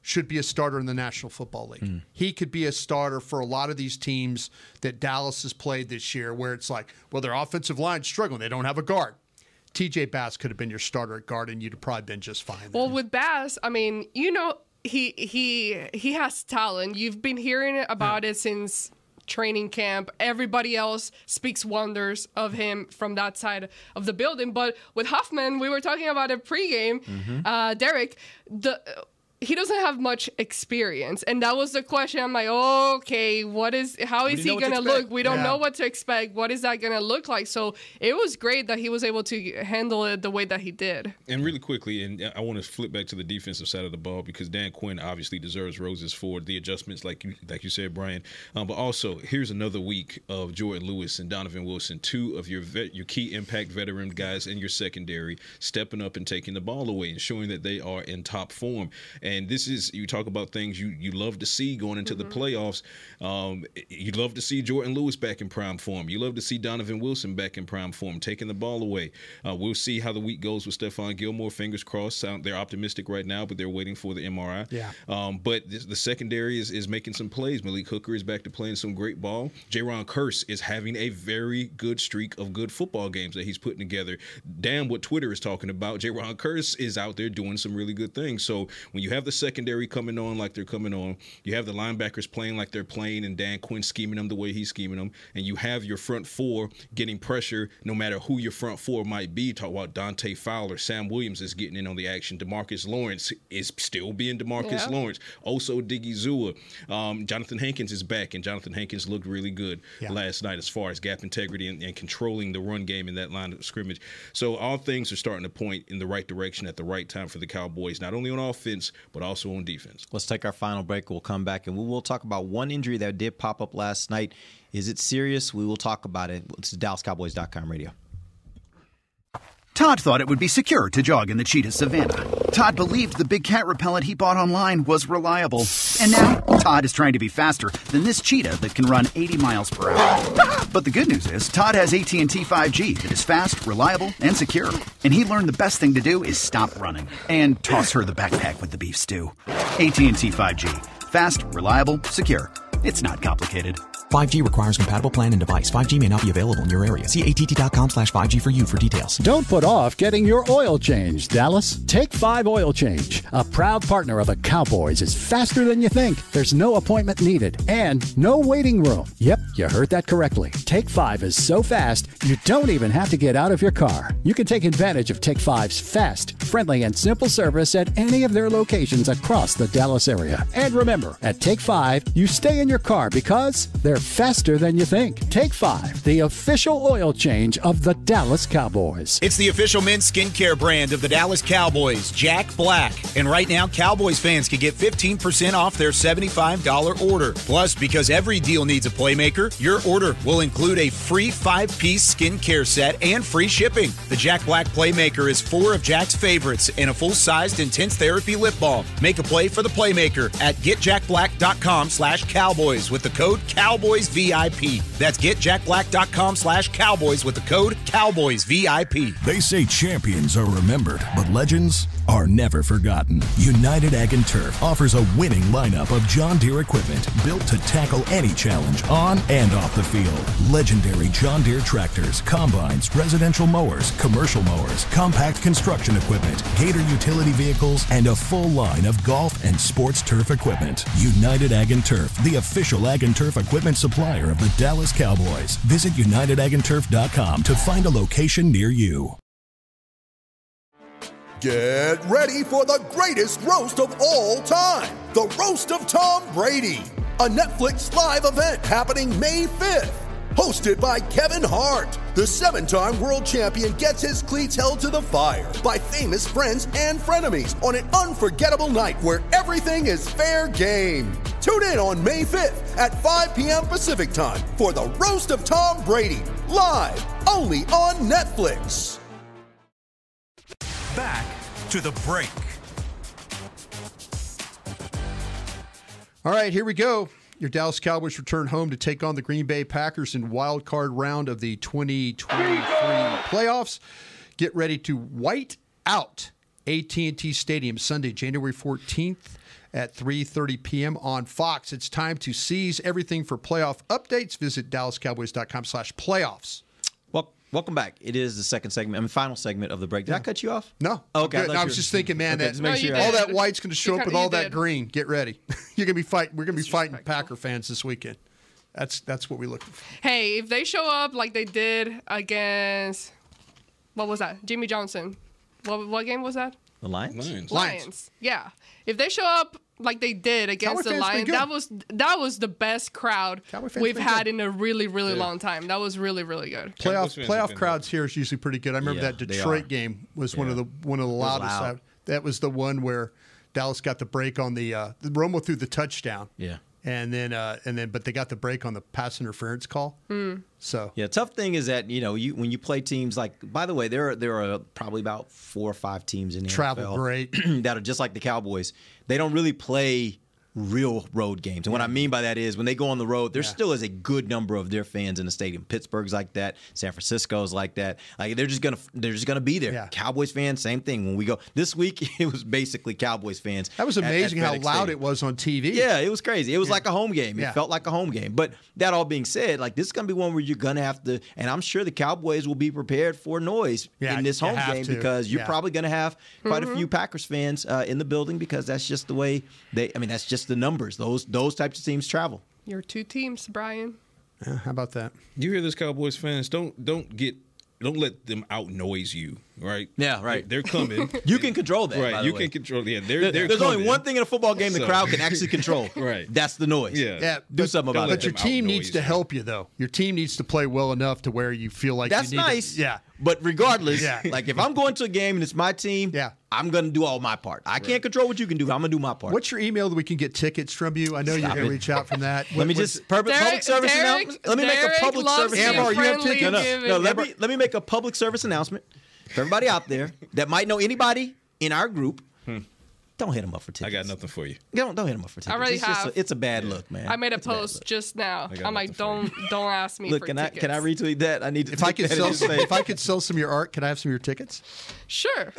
should be a starter in the National Football League. Mm. He could be a starter for a lot of these teams that Dallas has played this year where it's like, well, their offensive line's struggling. They don't have a guard. T J Bass could have been your starter at guard, and you'd have probably been just fine. Well, with Bass, I mean, you know, he he he has talent. You've been hearing about yeah. it since training camp. Everybody else speaks wonders of him from that side of the building. But with Huffman, we were talking about it pregame, mm-hmm. uh, Derek, the he doesn't have much experience. And that was the question. I'm like, oh, okay, what is, how is he going to look? We don't yeah. know what to expect. What is that going to look like? So it was great that he was able to handle it the way that he did. And really quickly, and I want to flip back to the defensive side of the ball because Dan Quinn obviously deserves roses for the adjustments, like you, like you said, Brian. Um, but also, here's another week of Jordan Lewis and Donovan Wilson, two of your vet, your key impact veteran guys in your secondary, stepping up and taking the ball away and showing that they are in top form. And And this is, you talk about things you, you love to see going into mm-hmm. the playoffs. Um, you'd love to see Jordan Lewis back in prime form. You love to see Donovan Wilson back in prime form, taking the ball away. Uh, we'll see how the week goes with Stephon Gilmore. Fingers crossed. They're optimistic right now, but they're waiting for the M R I. Yeah. Um, but this, the secondary is, is making some plays. Malik Hooker is back to playing some great ball. Jaron Kearse is having a very good streak of good football games that he's putting together. Damn what Twitter is talking about. Jaron Kearse is out there doing some really good things. So when you have the secondary coming on like they're coming on, you have the linebackers playing like they're playing and Dan Quinn scheming them the way he's scheming them, and you have your front four getting pressure no matter who your front four might be. Talk about Dante Fowler, Sam Williams is getting in on the action, DeMarcus Lawrence is still being DeMarcus yeah. Lawrence, also Diggy Zua. Um, Jonathan Hankins is back, and Jonathan Hankins looked really good yeah. last night as far as gap integrity and, and controlling the run game in that line of scrimmage. So all things are starting to point in the right direction at the right time for the Cowboys, not only on offense, but also on defense. Let's take our final break. We'll come back and we will talk about one injury that did pop up last night. Is it serious? We will talk about it. It's Dallas Cowboys dot com radio. Todd thought it would be secure to jog in the cheetah savanna. Todd believed the big cat repellent he bought online was reliable. And now, Todd is trying to be faster than this cheetah that can run eighty miles per hour. But the good news is, Todd has A T and T five G that is fast, reliable, and secure. And he learned the best thing to do is stop running and toss her the backpack with the beef stew. A T and T five G. Fast, reliable, secure. It's not complicated. five G requires compatible plan and device. five G may not be available in your area. See A T T dot com slash five G for you for details. Don't put off getting your oil change, Dallas. Take five Oil Change, a proud partner of the Cowboys, is faster than you think. There's no appointment needed and no waiting room. Yep, you heard that correctly. Take five is so fast, you don't even have to get out of your car. You can take advantage of Take five's fast, friendly, and simple service at any of their locations across the Dallas area. And remember, at Take five, you stay in your car because they're faster than you think. Take five, the official oil change of the Dallas Cowboys. It's the official men's skincare brand of the Dallas Cowboys, Jack Black. And right now, Cowboys fans can get fifteen percent off their seventy-five dollars order. Plus, because every deal needs a playmaker, your order will include a free five-piece skincare set and free shipping. The Jack Black Playmaker is four of Jack's favorites and a full-sized intense therapy lip balm. Make a play for the Playmaker at get jack black dot com slash cowboys with the code Cowboys V I P. That's get jack black dot com slash cowboys with the code Cowboys V I P. They say champions are remembered, but legends are never forgotten. United Ag and Turf offers a winning lineup of John Deere equipment built to tackle any challenge on and off the field. Legendary John Deere tractors, combines, residential mowers, commercial mowers, compact construction equipment, Gator utility vehicles, and a full line of golf and sports turf equipment. United Ag and Turf, the official Ag and Turf equipment supplier of the Dallas Cowboys. Visit united ag and turf dot com to find a location near you. Get ready for the greatest roast of all time, the Roast of Tom Brady, a Netflix live event happening May fifth. Hosted by Kevin Hart, the seven-time world champion gets his cleats held to the fire by famous friends and frenemies on an unforgettable night where everything is fair game. Tune in on May fifth at five p.m. Pacific time for the Roast of Tom Brady, live only on Netflix. Back to the break. All right, here we go. Your Dallas Cowboys return home to take on the Green Bay Packers in wild card round of the twenty twenty-three playoffs. Get ready to white out A T and T Stadium Sunday, January fourteenth at three thirty p.m. on Fox. It's time to seize everything for playoff updates. Visit dallas cowboys dot com slash playoffs. Well, welcome back. It is the second segment, I mean, final segment of the break. Did yeah. I cut you off? No. Oh, okay. I, I was just thinking, man, okay, that no, sure all that white's going to show you up with all that did. green. Get ready. You're going to be fighting. We're going to be fighting Packer fans this weekend. That's that's what we look for. Hey, if they show up like they did against, what was that? Jimmy Johnson. What what game was that? The Lions? Lions. Lions. Yeah. If they show up like they did against Cowboy the Lions, that was that was the best crowd we've had good. in a really, really yeah. long time. That was really, really good. Playoff playoff crowds here is usually pretty good. I remember yeah, that Detroit game was yeah. one of the one of the loudest. Loud. That was the one where Dallas got the break on the uh, Romo threw the touchdown. Yeah. And then, uh, and then, but they got the break on the pass interference call. Mm. So yeah, tough thing is that you know you when you play teams like. By the way, there are there are probably about four or five teams in the travel N F L great that are just like the Cowboys. They don't really play real road games, and yeah. what I mean by that is when they go on the road, there yeah. still is a good number of their fans in the stadium. Pittsburgh's like that, San Francisco's like that. Like they're just gonna they're just gonna be there. Yeah. Cowboys fans, same thing. When we go this week, it was basically Cowboys fans. That was amazing at, at how loud Stadium. It was on T V. Yeah, it was crazy. It was yeah. like a home game. It yeah. felt like a home game. But that all being said, like this is gonna be one where you're gonna have to, and I'm sure the Cowboys will be prepared for noise yeah, in this home game to. because you're yeah. probably gonna have quite mm-hmm. a few Packers fans uh, in the building because that's just the way they. I mean, that's just the numbers. Those those types of teams travel. Your two teams, Brian. Yeah, how about that? You hear this, Cowboys fans? Don't don't get don't let them out noise you, right? Yeah, right. They're, they're coming. You can control that, right? by the You way. can control. Yeah, they're they're. There's coming. only one thing in a football game the So- crowd can actually control. Right. That's the noise. Yeah. Yeah, Do but, something about but it. your Them team out needs noise to you. help you, though. Your team needs to play well enough to where you feel like That's you need nice. To, yeah. But regardless, Yeah. like if I'm going to a game and it's my team, Yeah. I'm going to do all my part. I can't control what you can do, but I'm going to do my part. What's your email that we can get tickets from you? I know Stop you're going it. to reach out from that. Let me What- just public, Derek- public service Derek- announcement. Let me make a Derek public loves service being announcement. Amber, you have friendly tickets? No, no, giving. no. Let me let me make a public service announcement for everybody out there that might know anybody in our group. Don't hit them up for tickets. I got nothing for you. Don't don't hit them up for tickets. I already it's just have. a, it's a bad look, man. I made a It's bad post look. just now. got I'm like, nothing don't don't ask me Look, for can I tickets. can I retweet that? I need to. If I could that sell and some, say- if I could sell some of your art, can I have some of your tickets? Sure.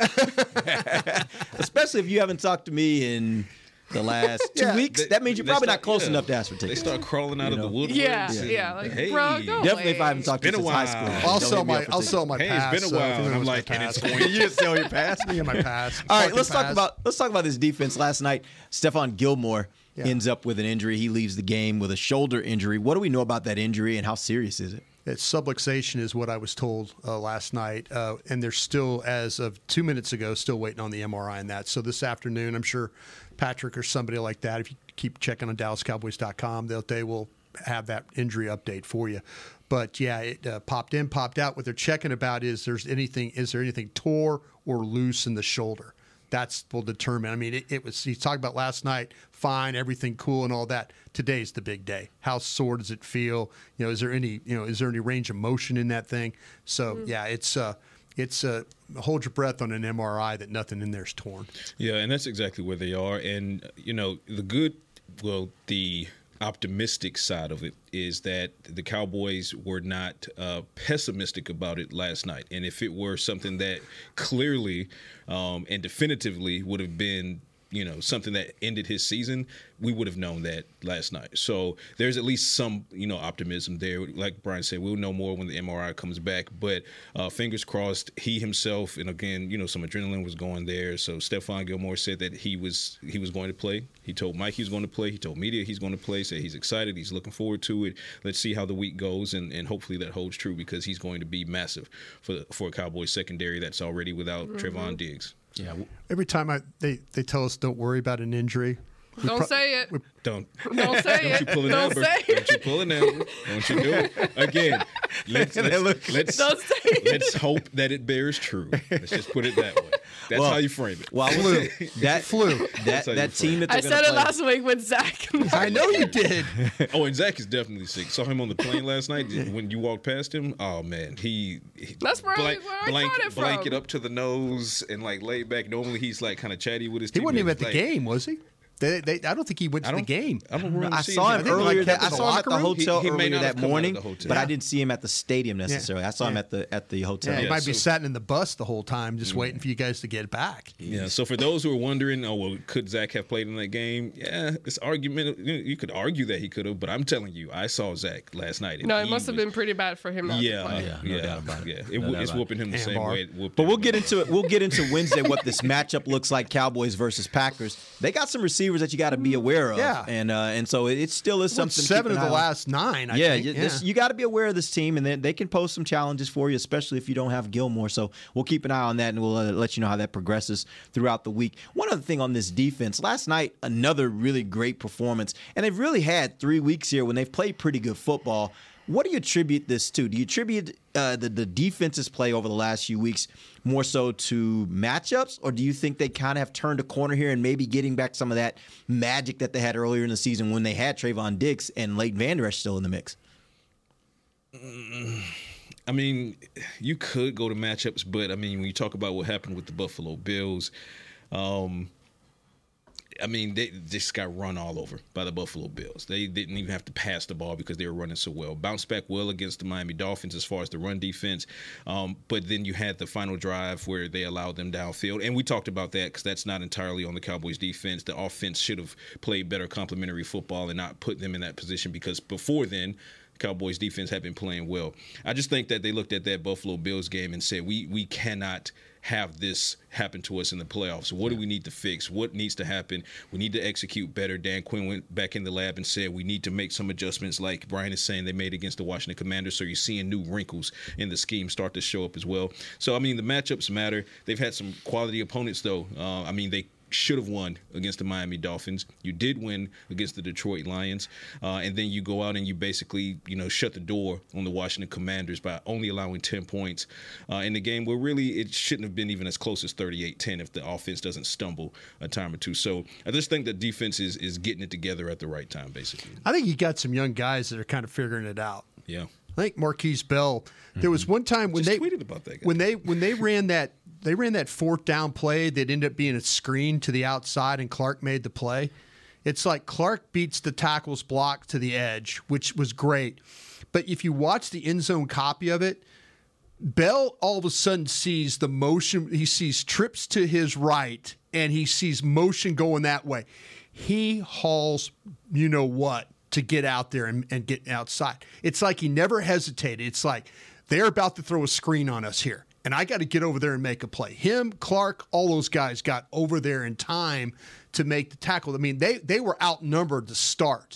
especially if you haven't talked to me in the last two Yeah. weeks, They- that means you're they probably start- not close yeah. enough to ask for They tickets. start crawling out You of the know? woodworks. Yeah, and, yeah, like, hey, bro, go Definitely if I away. haven't talked to you been a since high school. while. I'll Don't sell hit me my up for I'll tickets. sell my Hey, it's pass. been a so if while, anyone and I'm wants my like, and pass. it's going- You just sell your pass. Give me my pass. All right, Parking let's talk pass. about let's talk about this defense. Last night, Stephon Gilmore Yeah. ends up with an injury. He leaves the game with a shoulder injury. What do we know about that injury, and how serious is it? It's subluxation is what I was told uh, last night, uh, and they're still, as of two minutes ago, still waiting on the M R I on that. So this afternoon, I'm sure Patrick or somebody like that, if you keep checking on dallas cowboys dot com, they'll, they will have that injury update for you. But yeah, it uh, popped in, popped out. What they're checking about is there's anything, is there anything tore or loose in the shoulder? That's will determine. I mean, it, it was. He talked about last night. Fine, everything cool and all that. Today's the big day. How sore does it feel? You know, is there any? You know, is there any range of motion in that thing? So yeah, it's uh, it's uh, hold your breath on an M R I that nothing in there's torn. Yeah, and that's exactly where they are. And, you know, the good, well, the optimistic side of it is that the Cowboys were not uh, pessimistic about it last night. And if it were something that clearly um, and definitively would have been, you know, something that ended his season, we would have known that last night. So there's at least some, you know, optimism there. Like Brian said, we'll know more when the M R I comes back. But uh, fingers crossed, he himself, and again, you know, some adrenaline was going there. So Stephon Gilmore said that he was he was going to play. He told Mike he was going to play. He told media he's going to play. Said he's excited. He's looking forward to it. Let's see how the week goes, and, and hopefully that holds true because he's going to be massive for for a Cowboys secondary that's already without mm-hmm. Trevon Diggs. Yeah. Every time I they, they tell us don't worry about an injury. we Don't pro- say it. we- Don't. Don't say Don't it. you pull an Don't Amber. say it. Don't you pull an Amber. Don't you do it. Again, let's, let's, let's, Don't say it. let's hope that it bears true. Let's just put it that way. That's Well, how you frame it. Well, I Flu. would say that Flu. that That's how you that frame team that I they're said gonna it play- last week with Zach. I know you did. Oh, and Zach is definitely sick. Saw him on the plane last night. When you walked past him, oh, man. He, he That's probably blank, where I blank, got it from. blanket up to the nose and, like, laid back. Normally he's, like, kind of chatty with his He wasn't even at teammates. the Like, game, was he? They, they, I don't think he went to the game. I don't remember. I seeing saw him. him I think earlier. like That, I kept in the saw him at the locker room. hotel He- he may earlier not have that come out of morning, the hotel. but I Yeah. didn't see him at the stadium necessarily. I saw him Yeah. at the at the hotel. Yeah, he Yeah, might be so- sitting in the bus the whole time, just waiting for you guys to get back. Yeah. So for those who are wondering, oh well, could Zach have played in that game? Yeah, it's argument. You could argue that he could have, but I'm telling you, I saw Zach last night. and No, it he must have was- been pretty bad for him not Yeah, to play. yeah, no yeah. doubt about it. yeah. It, No wo- doubt it's about whooping him the same Handbar. way it whooped But we'll everybody get into it. We'll get into Wednesday what this matchup looks like: Cowboys versus Packers. They got some receivers that you got to be aware of. Yeah. and uh, and so it, it still is Won something. to keep seven an of eye the on. last nine. I yeah, think. you, yeah. this- you got to be aware of this team, and then they can pose some challenges for you, especially if you don't have Gilmore. So we'll keep an eye on that, and we'll uh, let you know how that progresses throughout the week. One other thing on this defense: last night, another really great performance, and they've really had three weeks here when they've played pretty good football. What do you attribute this to? Do you attribute uh, the, the defense's play over the last few weeks more so to matchups, or do you think they kind of have turned a corner here and maybe getting back some of that magic that they had earlier in the season when they had Trayvon Diggs and Leighton Vander Esch still in the mix? I mean, you could go to matchups, but I mean, when you talk about what happened with the Buffalo Bills, um, I mean, they just got run all over by the Buffalo Bills. They didn't even have to pass the ball because they were running so well. Bounced back well against the Miami Dolphins as far as the run defense. Um, but then you had the final drive where they allowed them downfield. And we talked about that because that's not entirely on the Cowboys defense. The offense should have played better complementary football and not put them in that position because before then, Cowboys defense had been playing well. I just think that they looked at that Buffalo Bills game and said, we we cannot have this happen to us in the playoffs. What do we need to fix? What needs to happen? We need to execute better. Dan Quinn went back in the lab and said we need to make some adjustments like Brian is saying they made against the Washington Commanders. So you're seeing new wrinkles in the scheme start to show up as well. So, I mean, the matchups matter. They've had some quality opponents, though. Uh, I mean, they should have won against the Miami Dolphins. You did win against the Detroit Lions. Uh, and then you go out and you basically, you know, shut the door on the Washington Commanders by only allowing ten points uh, in the game where really it shouldn't have been even as close as thirty-eight ten if the offense doesn't stumble a time or two. So I just think the defense is, is getting it together at the right time, basically. I think you got some young guys that are kind of figuring it out. Yeah. I think Marquise Bell. There was one time when Just they tweeted about that guy. when they when they ran that they ran that fourth down play that ended up being a screen to the outside and Clark made the play. It's like Clark beats the tackle's block to the edge, which was great. But if you watch the end zone copy of it, Bell all of a sudden sees the motion. He sees trips to his right and he sees motion going that way. He hauls, you know what, to get out there and, and get outside. It's like he never hesitated. It's like they're about to throw a screen on us here, and I got to get over there and make a play. Him, Clark, all those guys got over there in time to make the tackle. I mean, they they were outnumbered to start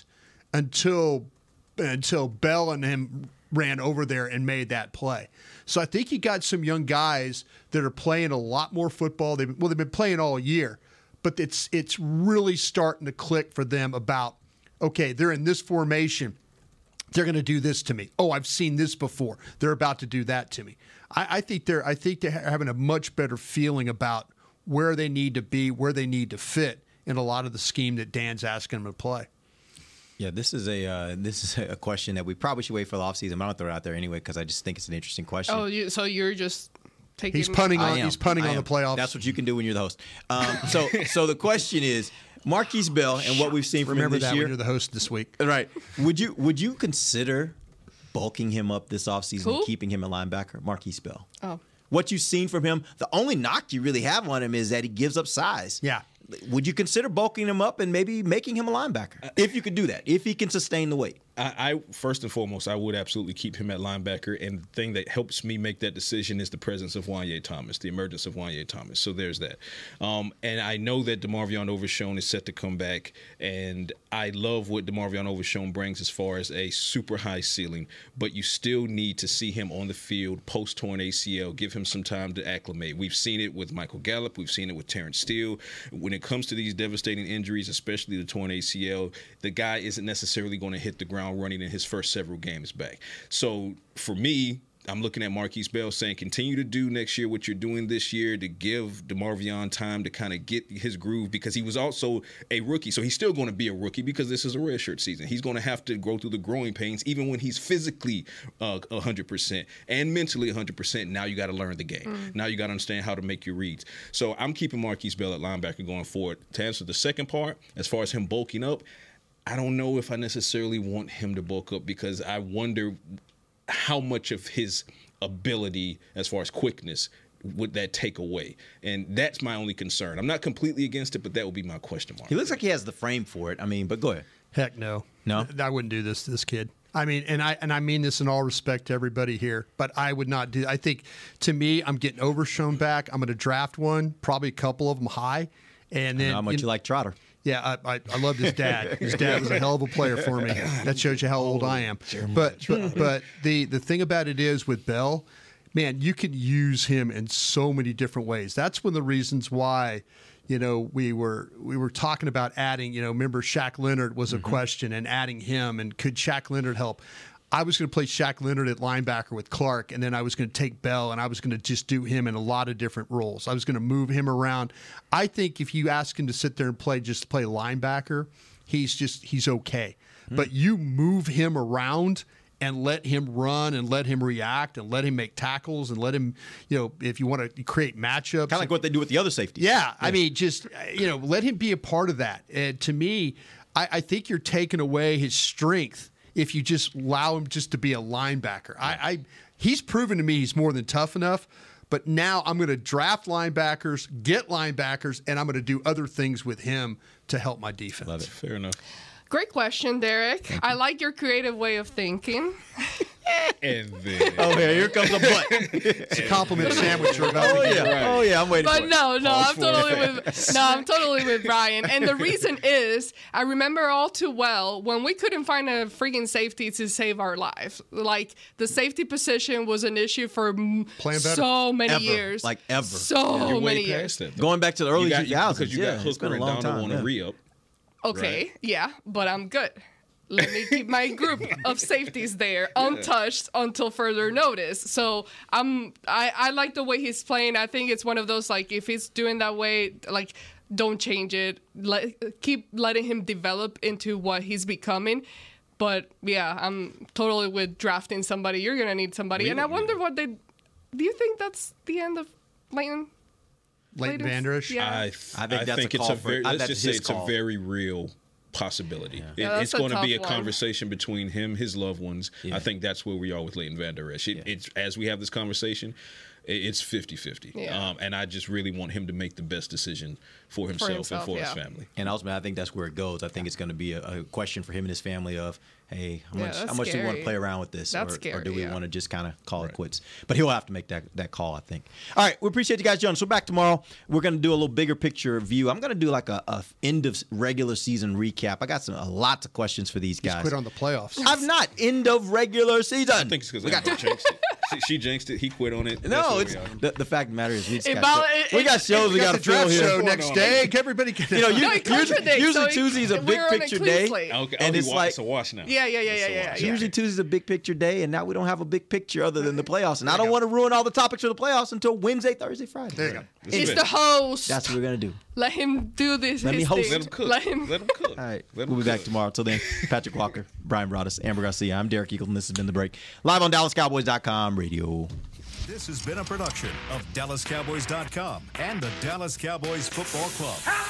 until until Bell and him ran over there and made that play. So I think you got some young guys that are playing a lot more football. They've, well, they've been playing all year, but it's it's really starting to click for them about, okay, they're in this formation. They're going to do this to me. Oh, I've seen this before. They're about to do that to me. I, I think they're I think they're having a much better feeling about where they need to be, where they need to fit in a lot of the scheme that Dan's asking them to play. Yeah, this is a uh, this is a question that we probably should wait for the offseason. I'm going to throw it out there anyway because I just think it's an interesting question. Oh, you, so you're just taking. He's punting I on. am. He's punting I on am. the playoffs. That's what you can do when you're the host. Um, so, so the question is, Marquise Bell and what we've seen from Remember him this that year. when you're the host this week. Right? Would you would you consider bulking him up this offseason Who? and keeping him a linebacker, Marquise Bell? Oh. What you've seen from him, the only knock you really have on him is that he gives up size. Yeah. Would you consider bulking him up and maybe making him a linebacker if you could do that, if he can sustain the weight? I, I first and foremost, I would absolutely keep him at linebacker. And the thing that helps me make that decision is the presence of Wanye Thomas, the emergence of Wanye Thomas. So there's that. Um, and I know that DeMarvion Overshown is set to come back, and I love what DeMarvion Overshown brings as far as a super high ceiling. But you still need to see him on the field post torn A C L. Give him some time to acclimate. We've seen it with Michael Gallup. We've seen it with Terrence Steele. When it comes to these devastating injuries, especially the torn A C L, the guy isn't necessarily going to hit the ground running in his first several games back. So for me, I'm looking at Marquise Bell saying, continue to do next year what you're doing this year to give DeMarvion time to kind of get his groove, because he was also a rookie. So he's still going to be a rookie because this is a redshirt season. He's going to have to go through the growing pains even when he's physically uh, one hundred percent and mentally one hundred percent. Now you got to learn the game. Mm. Now you got to understand how to make your reads. So I'm keeping Marquise Bell at linebacker going forward. To answer the second part, as far as him bulking up, I don't know if I necessarily want him to bulk up, because I wonder how much of his ability as far as quickness would that take away? And that's my only concern. I'm not completely against it, but that would be my question mark. He looks like he has the frame for it. I mean, but go ahead. Heck no. No? I wouldn't do this to this kid. I mean, and I and I mean this in all respect to everybody here, but I would not do. I think, to me, I'm getting Overshown back. I'm going to draft one, probably a couple of them high, and then I know how much in, you like Trotter. Yeah, I, I, I loved his dad. His dad was a hell of a player for me. That shows you how old I am. But but, but the, the thing about it is with Bell, man, you can use him in so many different ways. That's one of the reasons why, you know, we were we were talking about adding, you know, remember Shaq Leonard was a mm-hmm. question, and adding him, and could Shaq Leonard help? I was going to play Shaq Leonard at linebacker with Clark, and then I was going to take Bell, and I was going to just do him in a lot of different roles. I was going to move him around. I think if you ask him to sit there and play just play linebacker, he's just he's okay. Mm-hmm. But you move him around and let him run and let him react and let him make tackles and let him, you know, if you want to create matchups. Kind of like what they do with the other safeties. Yeah, yeah. I mean, just, you know, let him be a part of that. And to me, I, I think you're taking away his strength if you just allow him just to be a linebacker. I, I he's proven to me he's more than tough enough, but now I'm going to draft linebackers, get linebackers, and I'm going to do other things with him to help my defense. Love it. Fair enough. Great question, Derek. I like your creative way of thinking. And then, oh yeah, here comes a butt. It's a compliment sandwich you're about oh, to get. Yeah. Right. Oh yeah, I'm waiting but for it. But no, no, Pause I'm totally it. with no, I'm totally with Brian. And the reason is, I remember all too well when we couldn't find a freaking safety to save our lives. Like the safety position was an issue for so many ever. years, like ever, so You're many way years. Past that, going back to the early two thousands. Because you yeah, got Hooker and Donald on a re-up. Okay, right? yeah, but I'm good. Let me keep my group of safeties there untouched until further notice. So I'm I, I like the way he's playing. I think it's one of those, like, if he's doing that way, like, don't change it. Let keep letting him develop into what he's becoming. But yeah, I'm totally with drafting somebody. You're gonna need somebody, really? And I wonder what they. Do you think that's the end of Leighton? Leighton Vander Esch? Yeah. I, I think, I that's think a it's call a very. for, Let's just say it's call. a very real possibility. Yeah. It, yeah, it's going to be a one. conversation between him, his loved ones. Yeah. I think that's where we are with Leighton Vander Esch. It, yeah. It's as we have this conversation, it's fifty-fifty. Yeah. Um, and I just really want him to make the best decision for himself, for himself and for yeah. his family. And ultimately, I think that's where it goes. I think it's going to be a, a question for him and his family of, hey, how yeah, much how much do you want to play around with this? That's or, scary, or do we yeah. want to just kind of call right. it quits? But he'll have to make that, that call, I think. All right, we appreciate you guys joining. So back tomorrow, we're going to do a little bigger picture view. I'm going to do like a, a end of regular season recap. I got some a lots of questions for these guys. He's quit on the playoffs. I'm not. End of regular season. I think it's because I got jinxed it. She, she jinxed it. He quit on it. No, it's the, the fact of the matter is we, just got, about, show, it, we got shows. we We got got to the draft fill show here. next day. Everybody can. You know, you, no, usually, usually so Tuesday's a big picture day, Okay, and oh, it's wa- like it's a wash now. Yeah, yeah, yeah, yeah, yeah, yeah. Usually Tuesday's a big picture day, and now we don't have a big picture other than the playoffs. And I don't want to ruin all the topics for the playoffs until Wednesday, Thursday, Friday. There you go. He's the host. That's what we're gonna do. Let him do this. Let me his host. thing. Let him cook. Let him. Let him cook. All right, Let we'll him be back cook. tomorrow. Till then, Patrick Walker, Brian Broaddus, Amber Garcia. I'm Derek Eagleton. This has been The Break. Live on Dallas Cowboys dot com radio. This has been a production of Dallas Cowboys dot com and the Dallas Cowboys Football Club.